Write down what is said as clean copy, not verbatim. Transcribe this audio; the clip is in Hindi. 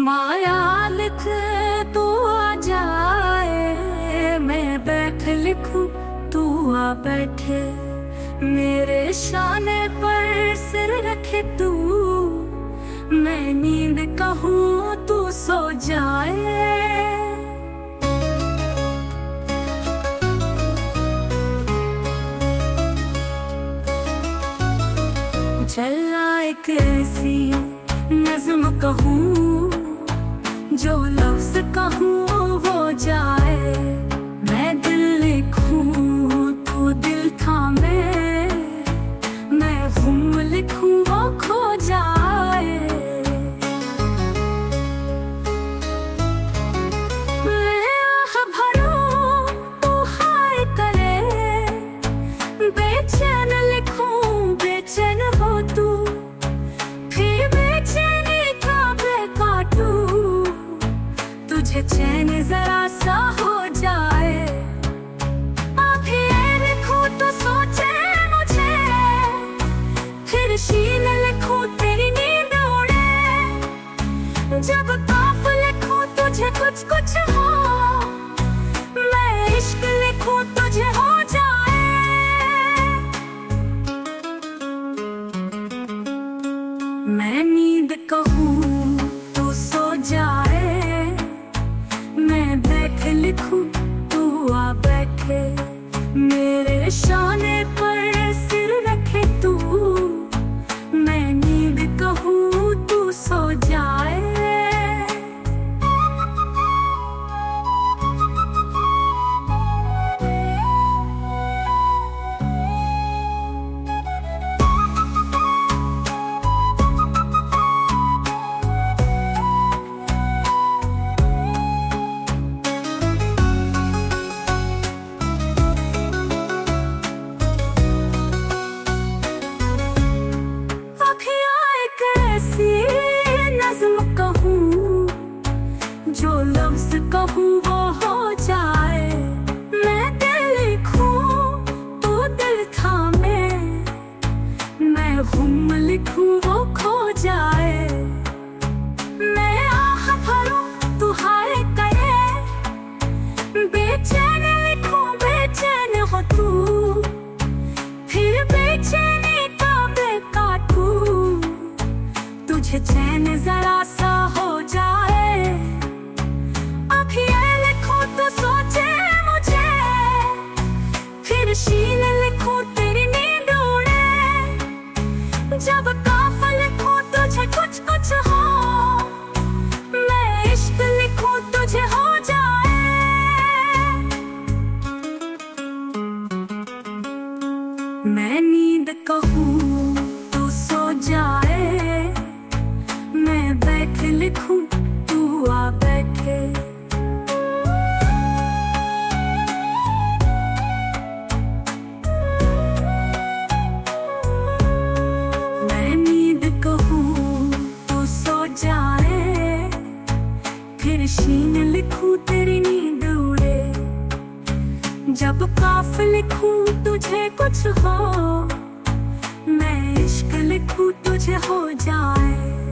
माया लिख तू आ जाए, मैं बैठ लिखूं तू आ बैठे, मेरे शाने पर सिर रखे तू, मैं नींद कहूँ तू सो जाए। चला एक ऐसी नज़्म कहूँ, जो लफ्ज़ कहूँ वो जाए, मैं दिल लिखूँ तू दिल थामे, मैं हुम लिखूँ वो खो जाए। मैं आह भरूँ तू हाय करे, बेचैन लिखूँ बेचैन हो तू, फिर बेचैनी का काटूं, तुझे चैन जरा सा हो जाए। अभी ये लिखूं तो सोचे मुझे, फिर शीन लिखूं तेरी नींद उड़े, जब काफ लिखूं तुझे कुछ कुछ हो, मैं इश्क लिखूं तुझे हो जाए। मैं नींद कहूँ तू सो जाए, मैं बैठ लिखूं तू आ बैठे, मेरे शाने पर सिर रखे तू, मैं नींद कहूँ तू सो जाए। जो लफ्ज़ कहूँ वो हो जाए, मैं दिल लिखूँ तू दिल थामे, मैं हुम लिखूँ वो खो जाए। मैं आह भरूँ तू हाय करे, बेचैन लिखूँ बेचैन हो तू, फिर बेचैनी का काटूं, तुझे चैन जरा सा हो जाए। शीन लिखूं तेरी नींद उड़े, जब काफ लिखूं तुझे कुछ कुछ हो, मैं इश्क लिखूं तुझे हो जाए। मैं नींद कहूँ तू सो जाए, मैं बैठ लिखूं तू आ बैठे, फिर शीन लिखूं तेरी नींद उड़े, जब काफ लिखूं तुझे कुछ हो, मैं इश्क लिखूं तुझे हो जाए।